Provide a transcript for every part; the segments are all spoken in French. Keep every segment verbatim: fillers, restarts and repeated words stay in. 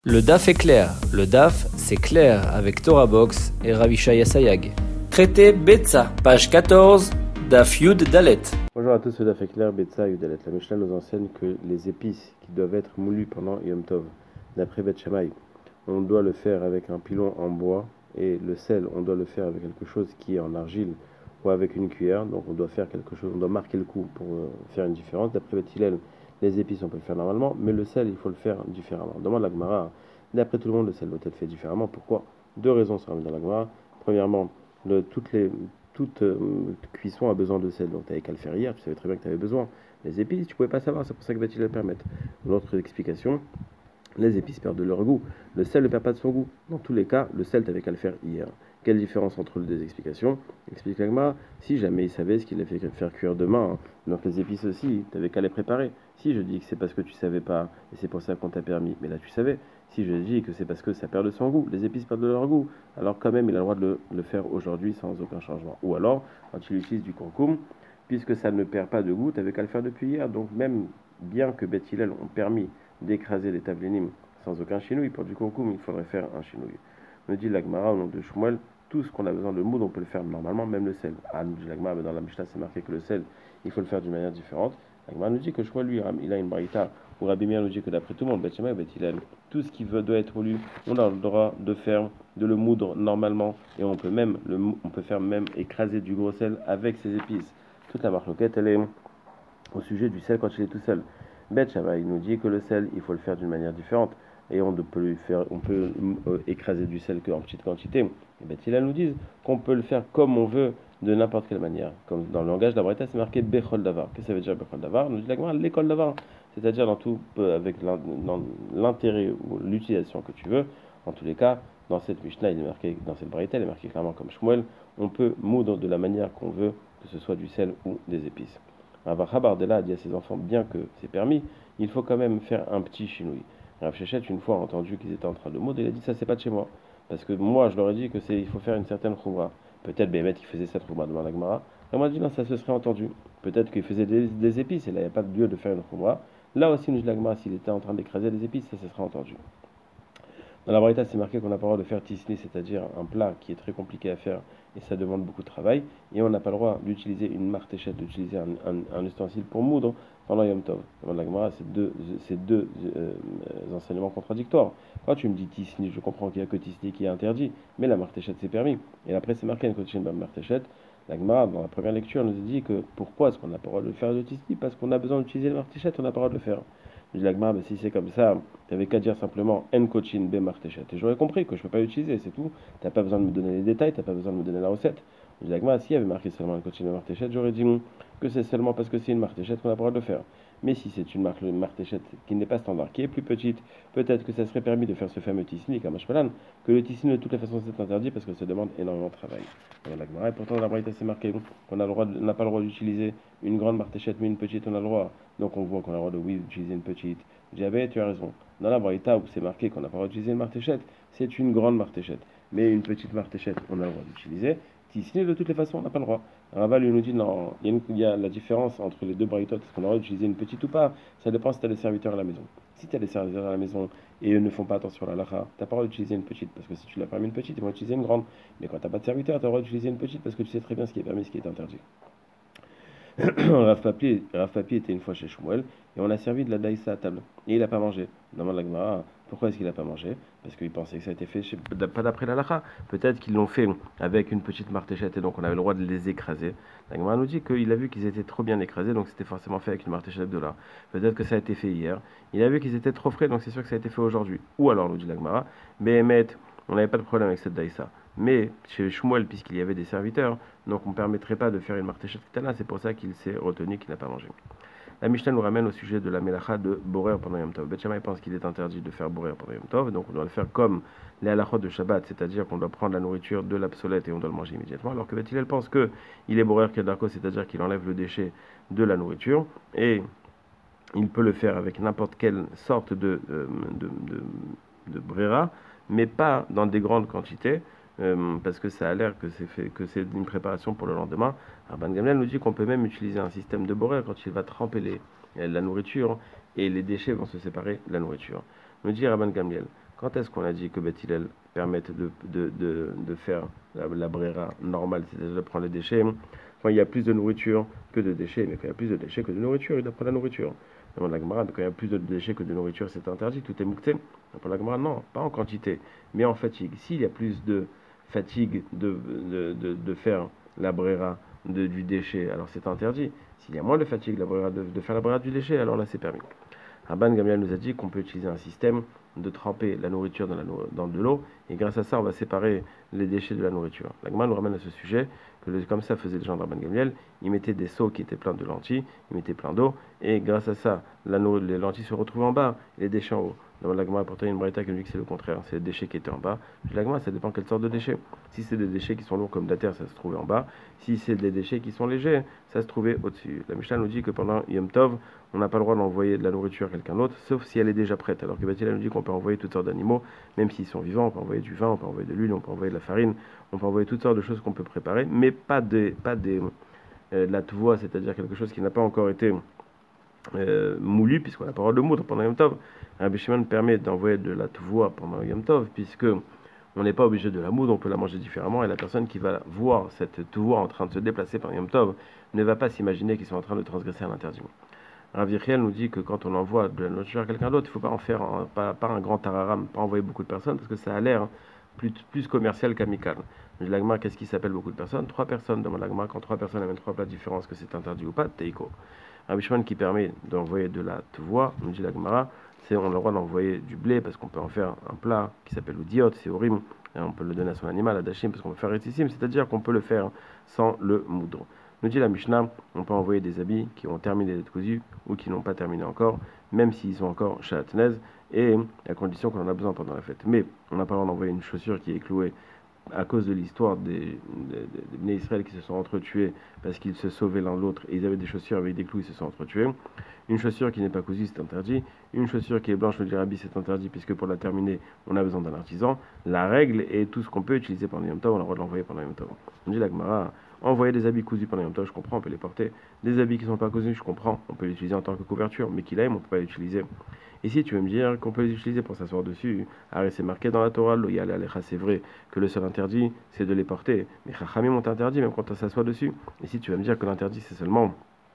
Le D A F est clair. Le D A F, c'est clair avec Torah Box et Ravishaya Sayag. Traité Betsa, page quatorze, D A F Yud Dalet. Bonjour à tous, le D A F est clair, Betsa Yud Dalet. La Mishnah nous enseigne que les épices qui doivent être moulues pendant Yom Tov, d'après Bet Shammai, on doit le faire avec un pilon en bois, et le sel, on doit le faire avec quelque chose qui est en argile ou avec une cuillère. Donc on doit faire quelque chose, on doit marquer le coup pour euh, faire une différence. D'après Bet Hillel, les épices on peut le faire normalement, mais le sel il faut le faire différemment. Demande la Gemara, d'après tout le monde le sel doit être fait différemment. Pourquoi? Deux raisons sont dans la Gemara. Premièrement, le, toutes les toute euh, cuisson a besoin de sel, donc tu n'avais qu'à le faire hier, tu savais très bien que tu avais besoin. Les épices, tu ne pouvais pas savoir, c'est pour ça que Bet Hillel le permettent. L'autre explication, les épices perdent de leur goût, le sel ne perd pas de son goût. Dans tous les cas, le sel, tu avais qu'à le faire hier. Quelle différence entre les deux explications? Explique l'agma, si jamais il savait ce qu'il allait faire cuire demain, hein, donc les épices aussi, tu avais qu'à les préparer. Si je dis que c'est parce que tu savais pas, et c'est pour ça qu'on t'a permis, mais là tu savais. Si je dis que c'est parce que ça perd de son goût, les épices perdent de leur goût, alors quand même il a le droit de le, le faire aujourd'hui sans aucun changement. Ou alors, quand il utilise du concombre, puisque ça ne perd pas de goût, tu avais qu'à le faire depuis hier. Donc même bien que Bet Hillel ont permis d'écraser les tablénim sans aucun chinouille, pour du concombre, il faudrait faire un chinouille. Me dit l'Agmara au nom de Shmuel, tout ce qu'on a besoin de moudre, on peut le faire normalement, même le sel. Ah, nous dit l'Agmara, mais dans la Mishnah, c'est marqué que le sel, il faut le faire d'une manière différente. L'Agmara nous dit que Shmuel, lui, il a une braïta, où Rabbi Meir nous dit que d'après tout le monde, Bet Shammai, Bet Hillel, tout ce qui veut, doit être moulu, on a le droit de faire, de le moudre normalement, et on peut même, le, on peut faire même écraser du gros sel avec ses épices. Toute la marloquette, elle est au sujet du sel quand il est tout seul. Bet Shammai nous dit que le sel, il faut le faire d'une manière différente. Et on peut, lui faire, on peut euh, écraser du sel qu'en petite quantité. Et Bet Hillel nous dit qu'on peut le faire comme on veut, de n'importe quelle manière. Comme dans le langage de la Braïta, c'est marqué Bechol Davar. Qu'est-ce que ça veut dire Bechol Davar? Nous dit la Gemara, l'école Davar. C'est-à-dire dans tout, avec l'intérêt ou l'utilisation que tu veux. En tous les cas, dans cette Mishnah, il est marqué, dans cette Braïta, il est marqué clairement comme Shmuel, on peut moudre de la manière qu'on veut, que ce soit du sel ou des épices. Rav Bardella a dit à ses enfants, bien que c'est permis, il faut quand même faire un petit chinouille. Rav Shechet, une fois entendu qu'ils étaient en train de moudre, il a dit ça c'est pas de chez moi. Parce que moi je leur ai dit que c'est il faut faire une certaine khoumra. Peut-être Béhémet qui faisait cette khoumra devant la Gemara. Et moi dit non, ça se serait entendu. Peut-être qu'il faisait des, des épices et là il n'y a pas de lieu de faire une khoumra. Là aussi, nous dit la Gemara, s'il était en train d'écraser des épices, ça se serait entendu. Dans la Braïta, c'est marqué qu'on n'a pas le droit de faire tisni, c'est-à-dire un plat qui est très compliqué à faire et ça demande beaucoup de travail. Et on n'a pas le droit d'utiliser une martéchette, d'utiliser un, un, un ustensile pour moudre pendant Yom Tov. Dans la Gemara, c'est deux, c'est deux euh, enseignements contradictoires. Quand tu me dis tisni, je comprends qu'il n'y a que tisni qui est interdit, mais la martéchette c'est permis. Et après, c'est marqué une coachine de martéchette. La Gemara, dans la première lecture, nous a dit que pourquoi est-ce qu'on n'a pas le droit de le faire de tisni? Parce qu'on a besoin d'utiliser la martéchette, on n'a pas le droit de le faire. Je dis l'agma, mais si c'est comme ça, tu n'avais qu'à dire simplement en coaching b martéchet. Et j'aurais compris que je ne peux pas l'utiliser, c'est tout. Tu n'as pas besoin de me donner les détails, tu n'as pas besoin de me donner la recette. Je dis l'agma, s'il y avait marqué seulement en coaching b martéchet, j'aurais dit que c'est seulement parce que c'est une martéchette qu'on a pas le droit de le faire. Mais si c'est une marque martéchette qui n'est pas standard, qui est plus petite, peut-être que ça serait permis de faire ce fameux tisni, comme Ashpalan, que le tisni de toutes les façons c'est interdit parce que ça demande énormément de travail. Et pourtant dans la Braïta c'est marqué qu'on n'a pas le droit d'utiliser une grande martéchette, mais une petite on a le droit. Donc on voit qu'on a le droit de oui utiliser une petite. J'avais, tu as raison. Dans la Braïta où c'est marqué qu'on n'a pas le droit d'utiliser une martéchette, c'est une grande martéchette. Mais une petite martéchette, on a le droit d'utiliser. Tisni, de toutes les façons, on n'a pas le droit. Rava lui nous dit non, il y, a une, il y a la différence entre les deux braïtotes, est-ce qu'on a le droit d'utiliser une petite ou pas? Ça dépend si tu as des serviteurs à la maison. Si tu as des serviteurs à la maison et eux ne font pas attention à la lacha, tu n'as pas le droit d'utiliser une petite, parce que si tu l'as permis une petite, ils vont utiliser une grande. Mais quand tu n'as pas de serviteur, tu as le droit d'utiliser une petite, parce que tu sais très bien ce qui est permis et ce qui est interdit. Rav Papi, Rav Papi était une fois chez Shmuel et on a servi de la daïsa à table et il n'a pas mangé. Demande la Gemara, pourquoi est-ce qu'il n'a pas mangé? Parce qu'il pensait que ça a été fait chez, pas d'après la lacha. Peut-être qu'ils l'ont fait avec une petite martéchette et donc on avait le droit de les écraser. La Gemara nous dit qu'il a vu qu'ils étaient trop bien écrasés, donc c'était forcément fait avec une martéchette de là. Peut-être que ça a été fait hier. Il a vu qu'ils étaient trop frais, donc c'est sûr que ça a été fait aujourd'hui. Ou alors, nous dit la Gemara, Béhémet, on n'avait pas de problème avec cette daïsa. Mais chez Shmuel, puisqu'il y avait des serviteurs, donc on ne permettrait pas de faire une martéchette kitana, c'est pour ça qu'il s'est retenu, qu'il n'a pas mangé. La Mishnah nous ramène au sujet de la melacha de borer pendant Yom Tov. Bet Shammai pense qu'il est interdit de faire borer pendant Yom Tov, donc on doit le faire comme les halachot de Shabbat, c'est-à-dire qu'on doit prendre la nourriture de l'obsolète et on doit le manger immédiatement, alors que Bet Hillel pense qu'il est borer kedarko, c'est-à-dire qu'il enlève le déchet de la nourriture, et il peut le faire avec n'importe quelle sorte de, de, de, de, de brera, mais pas dans des grandes quantités, Euh, parce que ça a l'air que c'est fait, que c'est une préparation pour le lendemain. Rabban Gamliel nous dit qu'on peut même utiliser un système de borer quand il va tremper les, la nourriture et les déchets vont se séparer de la nourriture. Nous dit Rabban Gamliel, Quand est-ce qu'on a dit que Beth Hillel permettent de, de, de, de faire la, la brera normale, c'est-à-dire de prendre les déchets, quand il y a plus de nourriture que de déchets, mais quand il y a plus de déchets que de nourriture, il doit prendre la nourriture. Dans la Gemara, quand il y a plus de déchets que de nourriture, c'est interdit, tout est moucté. Dans la Gemara, non, pas en quantité, mais en fatigue. S'il y a plus de fatigue de, de, de, de faire la brera de, du déchet, alors c'est interdit. S'il y a moins de fatigue la brera de, de faire la brera du déchet, alors là c'est permis. Rabban Gamliel nous a dit qu'on peut utiliser un système de tremper la nourriture dans, la, dans de l'eau, et grâce à ça, on va séparer les déchets de la nourriture. La Gemara nous ramène à ce sujet, que le, comme ça faisaient les gens de Rabban Gamliel, ils mettaient des seaux qui étaient pleins de lentilles, ils mettaient plein d'eau, et grâce à ça, la, les lentilles se retrouvaient en bas, et les déchets en haut. Dans la Gemara, pourtant, il y a une braïta qui nous dit que c'est le contraire, c'est les déchets qui étaient en bas. La Gemara, ça dépend quelle sorte de déchets. Si c'est des déchets qui sont lourds comme de la terre, ça se trouvait en bas. Si c'est des déchets qui sont légers, ça se trouvait au-dessus. La Mishnah nous dit que pendant Yom Tov, on n'a pas le droit d'envoyer de la nourriture à quelqu'un d'autre, sauf si elle est déjà prête. Alors que Bethilel nous dit qu'on peut envoyer toutes sortes d'animaux, même s'ils sont vivants, on peut envoyer du vin, on peut envoyer de l'huile, on peut envoyer de la farine, on peut envoyer toutes sortes de choses qu'on peut préparer, mais pas des, pas des, euh, de la tvoie, c'est-à-dire quelque chose qui n'a pas encore été euh, moulu, puisqu'on n'a pas le droit de moudre pendant Yom Tov. Rabbi Shimon permet d'envoyer de la tvoie pendant Yom Tov, puisque on n'est pas obligé de la moudre, on peut la manger différemment, et la personne qui va voir cette tvoie en train de se déplacer pendant Yom Tov ne va pas s'imaginer qu'ils sont en train de transgresser un interdit. Rav Yechiel nous dit que quand on envoie de la nourriture à quelqu'un d'autre, il ne faut pas en faire un, pas, pas un grand tararam, pas envoyer beaucoup de personnes, parce que ça a l'air plus, plus commercial qu'amical. L'agma, qu'est-ce qui s'appelle beaucoup de personnes? Trois personnes. Dans l'agma, quand trois personnes amènent trois plats différents, est-ce que c'est interdit ou pas? Teiko. Rabbi Shimon qui permet d'envoyer de la tvoie, nous dit l'agmara, c'est on a le droit d'envoyer du blé, parce qu'on peut en faire un plat qui s'appelle l'oudiot, c'est horim, et on peut le donner à son animal, à dachim, parce qu'on peut faire rétissim, c'est-à-dire qu'on peut le faire sans le moudre. Nous dit la Mishnah, on peut envoyer des habits qui ont terminé d'être cousus ou qui n'ont pas terminé encore, même s'ils sont encore chatnez, et à condition qu'on en a besoin pendant la fête. Mais on n'a pas le droit d'envoyer une chaussure qui est clouée à cause de l'histoire des, des, des Bnei Israël qui se sont entretués parce qu'ils se sauvaient l'un l'autre et ils avaient des chaussures avec des clous, ils se sont entretués. Une chaussure qui n'est pas cousue, c'est interdit. Une chaussure qui est blanche, le dirabi, c'est interdit puisque pour la terminer, on a besoin d'un artisan. La règle est tout ce qu'on peut utiliser pendant Yom Tov, on a le droit de l'envoyer pendant Yom Tov. On dit la Gemara, envoyer des habits cousus pendant Yom Tov, je comprends, on peut les porter. Des habits qui ne sont pas cousus, je comprends, on peut les utiliser en tant que couverture, mais qu'il aime, on ne peut pas les utiliser. Et si tu veux me dire qu'on peut les utiliser pour s'asseoir dessus, arrête, c'est marqué dans la Torah, loyal alecha, c'est vrai que le seul interdit, c'est de les porter. Mais chachamim ont interdit même quand on s'assoit dessus. Et si tu veux me dire que l'interdit, c'est seulement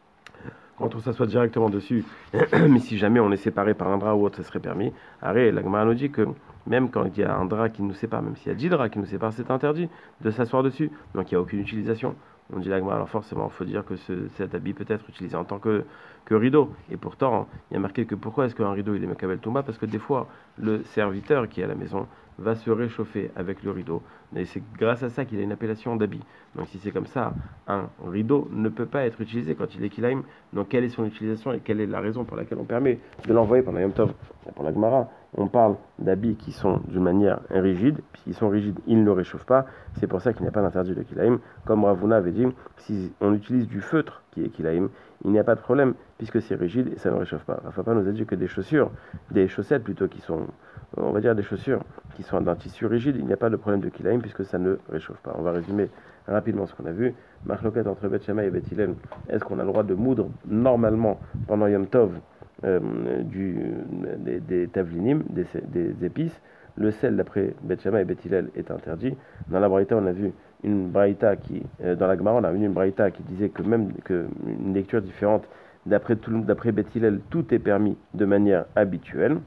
quand on s'assoit directement dessus, mais si jamais on est séparé par un drap ou autre, ça serait permis. Arrête, la Gemara nous dit que même quand il y a un drap qui nous sépare, même s'il y a dix draps qui nous séparent, c'est interdit de s'asseoir dessus. Donc il n'y a aucune utilisation. On dit la Gemara, alors forcément, il faut dire que ce, cet habit peut être utilisé en tant que, que rideau. Et pourtant, il y a marqué que pourquoi est-ce qu'un rideau il est Mekabel Touma? Parce que des fois, le serviteur qui est à la maison va se réchauffer avec le rideau. Et c'est grâce à ça qu'il a une appellation d'habit. Donc si c'est comme ça, un rideau ne peut pas être utilisé quand il est kilaim. Donc quelle est son utilisation et quelle est la raison pour laquelle on permet de l'envoyer pendant Yom Tov? Pour la Gemara, on parle d'habits qui sont d'une manière rigide. Puisqu'ils sont rigides, ils ne le réchauffent pas. C'est pour ça qu'il n'y a pas d'interdit de kilaim. Comme Ravuna avait dit, si on utilise du feutre qui est kilaim, il n'y a pas de problème puisque c'est rigide et ça ne réchauffe pas. Rafa nous a dit que des chaussures, des chaussettes plutôt qui sont, on va dire des chaussures qui sont d'un tissu rigide, il n'y a pas de problème de kilaim puisque ça ne réchauffe pas. On va résumer rapidement ce qu'on a vu. Marloquette entre Beth Shammai et Beth Hillel. Est-ce qu'on a le droit de moudre normalement pendant Yom Tov euh, du, des, des tavlinim, des, des épices? Le sel d'après Beth Shammai et Beth Hillel est interdit. Dans la braïta, on a vu une braïta qui, euh, dans la Gemara, on a vu une braïta qui disait que même que une lecture différente d'après tout, d'après Beth Hillel, tout est permis de manière habituelle.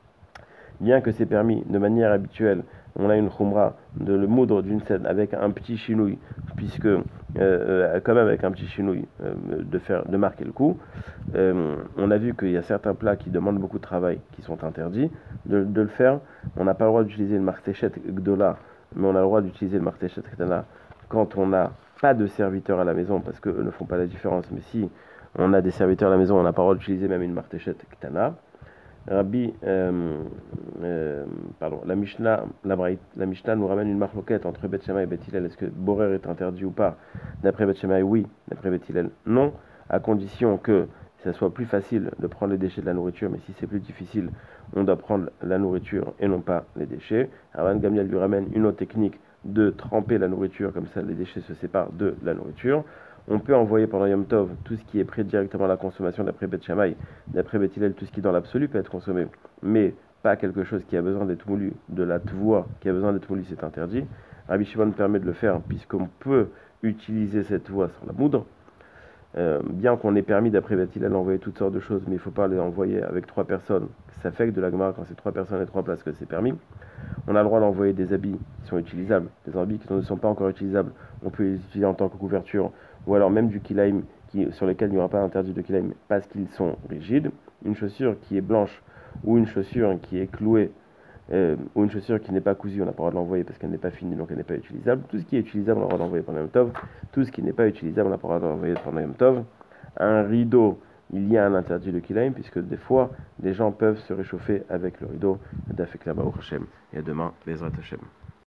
Bien que c'est permis de manière habituelle, on a une khumra de le moudre d'une scène avec un petit chinouille, puisque euh, euh, quand même avec un petit chinouille euh, de faire, de marquer le coup. Euh, on a vu qu'il y a certains plats qui demandent beaucoup de travail, qui sont interdits de, de le faire. On n'a pas le droit d'utiliser le martéchet gdola, mais on a le droit d'utiliser le martéchet ktana quand on n'a pas de serviteurs à la maison, parce qu'eux ne font pas la différence. Mais si on a des serviteurs à la maison, on n'a pas le droit d'utiliser même une martéchet ktana. Rabbi, euh, euh, pardon, la Mishnah, la, la Mishnah nous ramène une marloquette entre Beth Shammai et Beth Hillel. Est-ce que Borer est interdit ou pas? D'après Beth Shammai, oui. D'après Beth Hillel, non. À condition que ça soit plus facile de prendre les déchets de la nourriture, mais si c'est plus difficile, on doit prendre la nourriture et non pas les déchets. Rabban Gamliel lui ramène une autre technique de tremper la nourriture, comme ça les déchets se séparent de la nourriture. On peut envoyer pendant Yom Tov tout ce qui est prêt directement à la consommation d'après Beth Shammai, d'après Beth Hillel, tout ce qui dans l'absolu peut être consommé, mais pas quelque chose qui a besoin d'être moulu, de la tvoua qui a besoin d'être moulu, c'est interdit. Rabbi Shimon permet de le faire puisqu'on peut utiliser cette tvoua sans la moudre. Euh, bien qu'on ait permis d'après Beth Hillel d'envoyer toutes sortes de choses, mais il ne faut pas les envoyer avec trois personnes. Ça fait que de la Gemara, quand c'est trois personnes et trois places, que c'est permis. On a le droit d'envoyer des habits qui sont utilisables, des habits qui ne sont pas encore utilisables. On peut les utiliser en tant que couverture, ou alors même du kilaim qui, sur lesquels il n'y aura pas interdit de kilaim parce qu'ils sont rigides. Une chaussure qui est blanche ou une chaussure qui est clouée euh, ou une chaussure qui n'est pas cousue, on n'a pas le droit de l'envoyer parce qu'elle n'est pas finie, donc elle n'est pas utilisable. Tout ce qui est utilisable, on a le droit d'envoyer pendant Yom Tov. Tout ce qui n'est pas utilisable, on n'a pas le droit d'envoyer pendant Yom Tov. Un rideau, il y a un interdit de kilaim, puisque des fois, des gens peuvent se réchauffer avec le rideau. Dafek Laba Hashem. Et à demain, Bezrat Hashem.